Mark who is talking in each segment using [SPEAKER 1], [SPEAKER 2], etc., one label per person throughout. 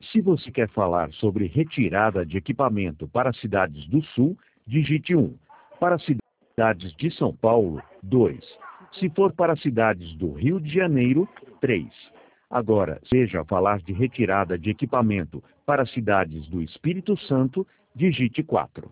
[SPEAKER 1] Se você quer falar sobre retirada de equipamento para cidades do Sul, digite 1. Para cidades de São Paulo, 2. Se for para cidades do Rio de Janeiro, 3. Agora, seja falar de retirada de equipamento para cidades do Espírito Santo, digite 4.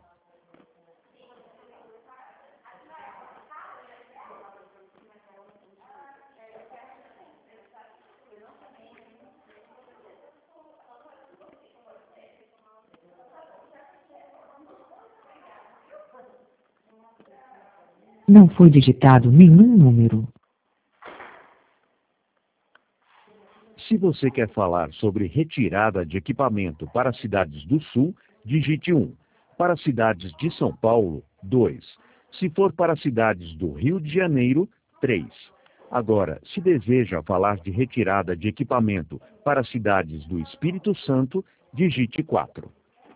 [SPEAKER 2] Não foi digitado nenhum número.
[SPEAKER 1] Se você quer falar sobre retirada de equipamento para cidades do Sul, digite 1. Para cidades de São Paulo, 2. Se for para cidades do Rio de Janeiro, 3. Agora, se deseja falar de retirada de equipamento para cidades do Espírito Santo, digite 4.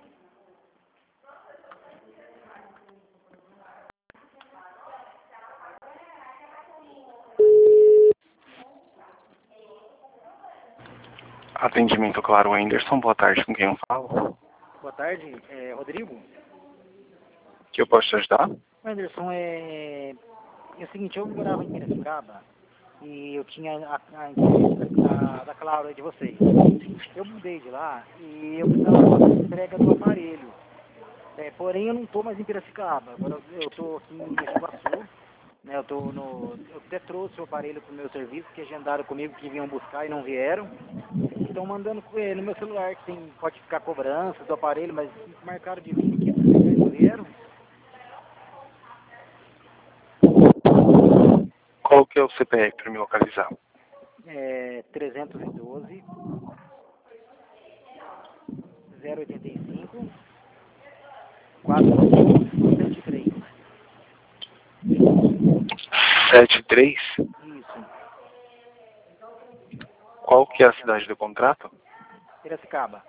[SPEAKER 3] Atendimento Claro Anderson, boa tarde, com quem eu falo?
[SPEAKER 4] Boa tarde, Rodrigo.
[SPEAKER 3] Que eu posso te ajudar?
[SPEAKER 4] Anderson, é o seguinte, eu morava em Piracicaba e eu tinha a internet da Claro aí de vocês. Eu mudei de lá e eu precisava fazer a entrega do aparelho. Porém, eu não estou mais em Piracicaba, agora eu estou aqui em Mogi Guaçu, né? Eu até trouxe o aparelho para o meu serviço, que agendaram comigo que vinham buscar e não vieram. Estão mandando no meu celular que pode ficar cobrança do aparelho, mas marcaram de vir aqui, não vieram.
[SPEAKER 3] Qual que é o CPF para me localizar?
[SPEAKER 4] 312 085 473.
[SPEAKER 3] 73?
[SPEAKER 4] Isso,
[SPEAKER 3] Qual que é a cidade do contrato?
[SPEAKER 4] Piracicaba.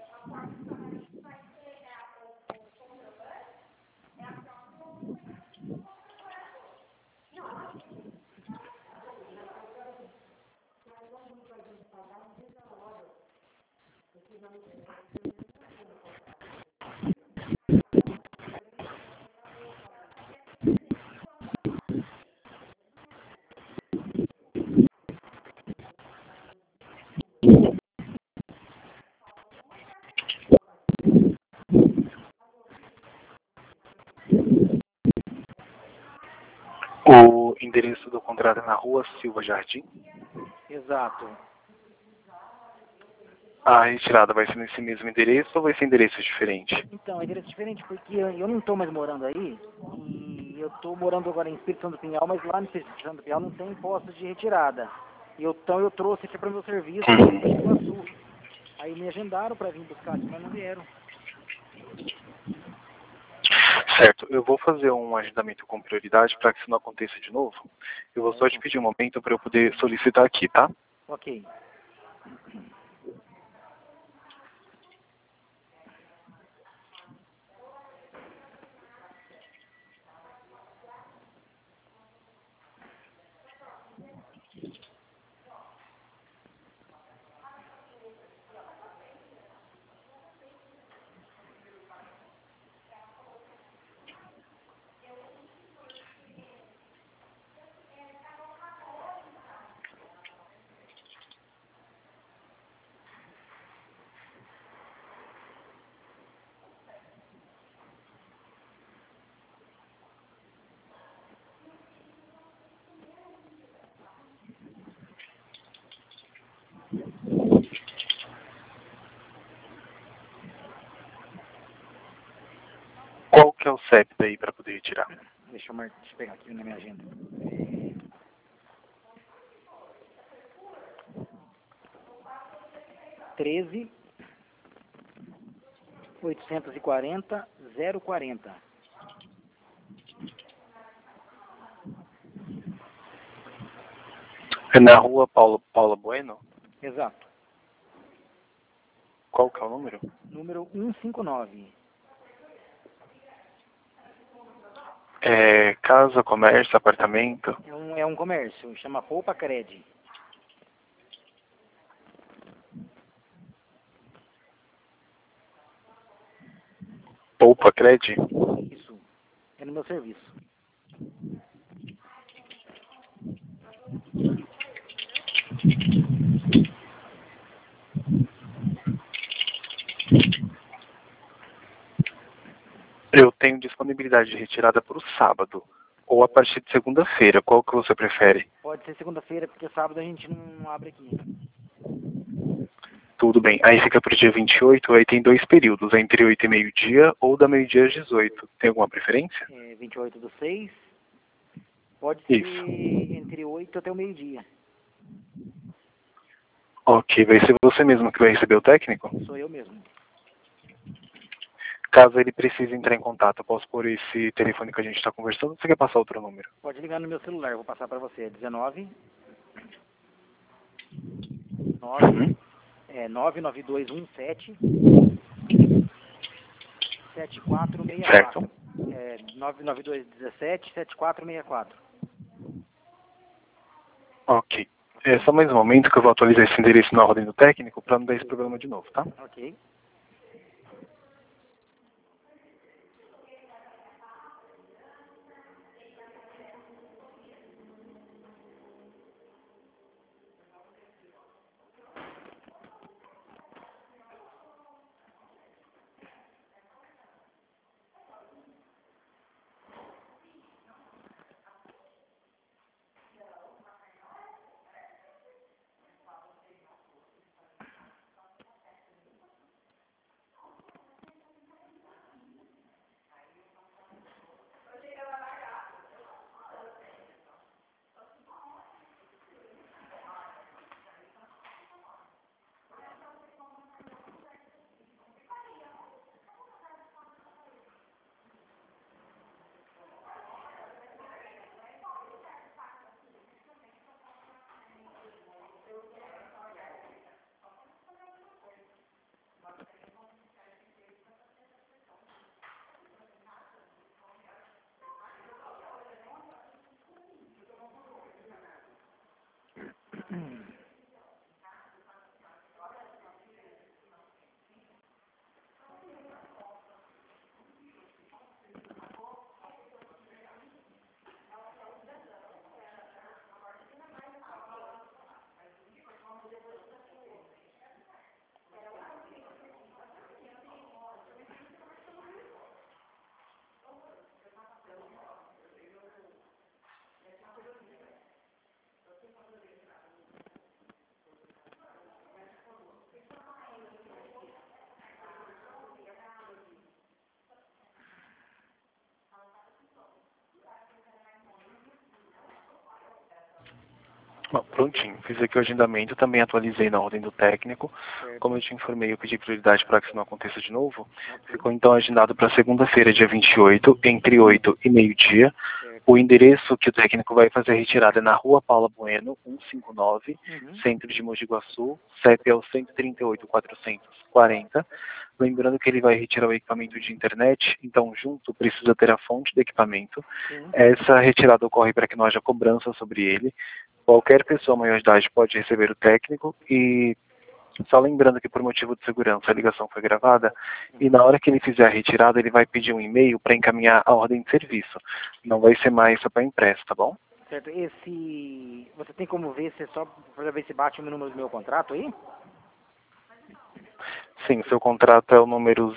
[SPEAKER 3] O endereço do contrato é na rua Silva Jardim?
[SPEAKER 4] Exato.
[SPEAKER 3] A retirada vai ser nesse mesmo endereço ou vai ser endereço diferente?
[SPEAKER 4] Então, é endereço diferente porque eu não estou mais morando aí e eu estou morando agora em Espírito Santo do Pinhal, mas lá no Espírito Santo do Pinhal não tem postos de retirada. Então eu trouxe aqui para o meu serviço em Iguaçu. Aí me agendaram para vir buscar aqui, mas não vieram.
[SPEAKER 3] Certo, eu vou fazer um agendamento com prioridade para que isso não aconteça de novo. Eu vou só te pedir um momento para eu poder solicitar aqui, tá?
[SPEAKER 4] Ok.
[SPEAKER 3] Qual que é o CEP daí para poder retirar?
[SPEAKER 4] Deixa eu pegar aqui na minha agenda. 13 840 040.
[SPEAKER 3] É na rua Paula Bueno?
[SPEAKER 4] Exato.
[SPEAKER 3] Qual que é o número?
[SPEAKER 4] Número 159.
[SPEAKER 3] É casa, comércio, apartamento?
[SPEAKER 4] É um comércio, chama Roupa Cred.
[SPEAKER 3] Poupa Cred?
[SPEAKER 4] Isso. É no meu serviço.
[SPEAKER 3] Eu tenho disponibilidade de retirada para o sábado. Ou a partir de segunda-feira. Qual que você prefere?
[SPEAKER 4] Pode ser segunda-feira, porque sábado a gente não abre aqui.
[SPEAKER 3] Tudo bem. Aí fica para o dia 28, aí tem 2 períodos, entre 8 e meio-dia ou da meio-dia às 18. Tem alguma preferência?
[SPEAKER 4] 28/6. Pode
[SPEAKER 3] Isso.
[SPEAKER 4] ser entre 8 até o meio-dia.
[SPEAKER 3] Ok, vai ser você mesmo que vai receber o técnico?
[SPEAKER 4] Sou eu mesmo.
[SPEAKER 3] Caso ele precise entrar em contato, posso pôr esse telefone que a gente está conversando ou você quer passar outro número?
[SPEAKER 4] Pode ligar no meu celular, vou passar para você. 19
[SPEAKER 3] Uhum.
[SPEAKER 4] 99217 7464.
[SPEAKER 3] Certo.
[SPEAKER 4] 99217 7464.
[SPEAKER 3] Ok. É só mais um momento que eu vou atualizar esse endereço na ordem do técnico para não dar esse problema de novo, tá?
[SPEAKER 4] Ok.
[SPEAKER 3] Bom, prontinho. Fiz aqui o agendamento, também atualizei na ordem do técnico. Como eu te informei, eu pedi prioridade para que isso não aconteça de novo. Ficou então agendado para segunda-feira, dia 28, entre 8 e meio-dia. O endereço que o técnico vai fazer a retirada é na Rua Paula Bueno, 159, centro de Mogi Guaçu, CEP é o 138.440. Lembrando que ele vai retirar o equipamento de internet, então junto precisa ter a fonte do equipamento. Essa retirada ocorre para que não haja cobrança sobre ele. Qualquer pessoa maior de idade pode receber o técnico e só lembrando que por motivo de segurança a ligação foi gravada e na hora que ele fizer a retirada ele vai pedir um e-mail para encaminhar a ordem de serviço. Não vai ser mais só para impresso, tá bom?
[SPEAKER 4] Certo. Você tem como ver se é só para ver se bate o número do meu contrato aí?
[SPEAKER 3] Sim, seu contrato é o número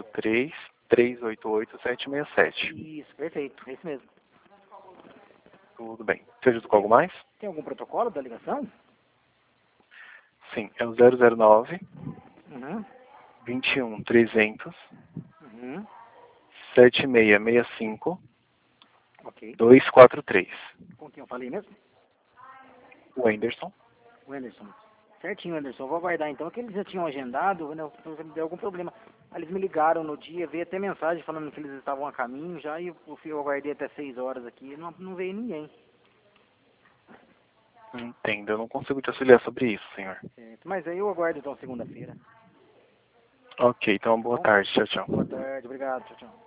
[SPEAKER 3] 003-388-767.
[SPEAKER 4] Isso, perfeito. É isso mesmo.
[SPEAKER 3] Tudo bem. Você ajuda com algo mais?
[SPEAKER 4] Tem algum protocolo da ligação?
[SPEAKER 3] Sim, é o 009
[SPEAKER 4] Uhum.
[SPEAKER 3] 21 300
[SPEAKER 4] Uhum.
[SPEAKER 3] 7665
[SPEAKER 4] Ok.
[SPEAKER 3] 243.
[SPEAKER 4] Com quem eu falei mesmo?
[SPEAKER 3] O Anderson.
[SPEAKER 4] O Anderson. Certinho, Anderson. Vou aguardar então, que eles já tinham agendado, né? Deu algum problema. Eles me ligaram no dia, veio até mensagem falando que eles estavam a caminho já e eu aguardei até 6 horas aqui e não veio ninguém.
[SPEAKER 3] Entendo, eu não consigo te auxiliar sobre isso, senhor.
[SPEAKER 4] Certo. Mas aí eu aguardo então segunda-feira.
[SPEAKER 3] Ok, então boa tarde, tchau, tchau.
[SPEAKER 4] Boa tarde, obrigado, tchau, tchau.